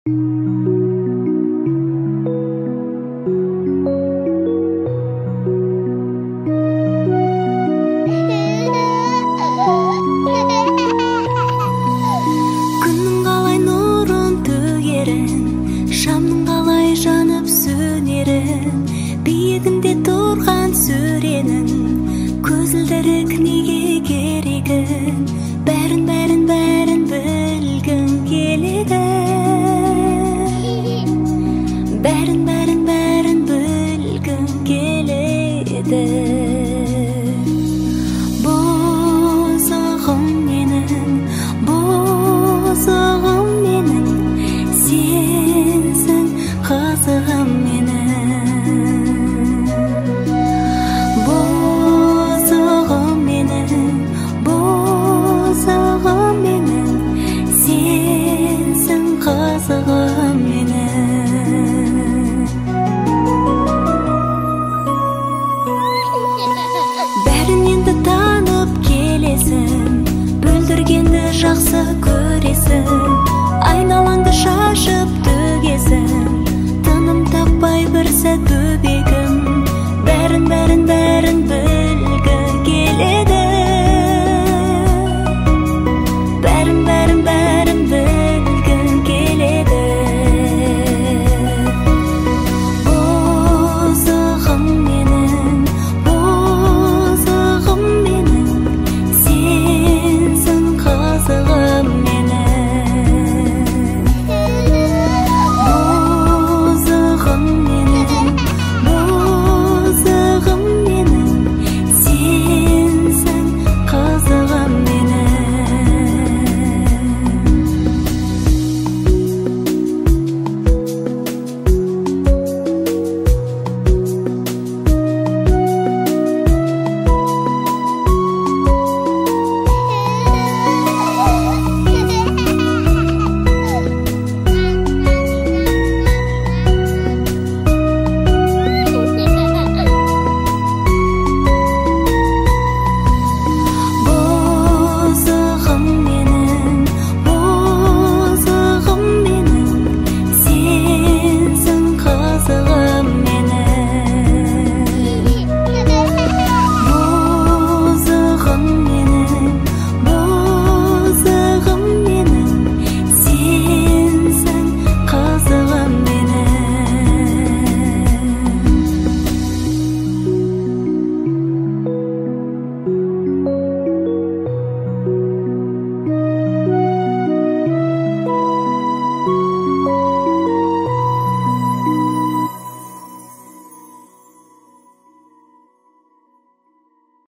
Күннің қалай нұрын төгерін, шамның қалай жанып сөнерін, биігінде тұрған сөренің көзілдірік неге керегін, бәрін білгім келеді. Бәрін білгім келеді. Бозығым менің, сенсің қызығым менің. Бозығым менің, сенсің қызығым менің. Бәрін енді танып келесің, бүлдіргенді жақсы көресің, айналаңды шашып төгесің, тыным таппай бір сәт бөбек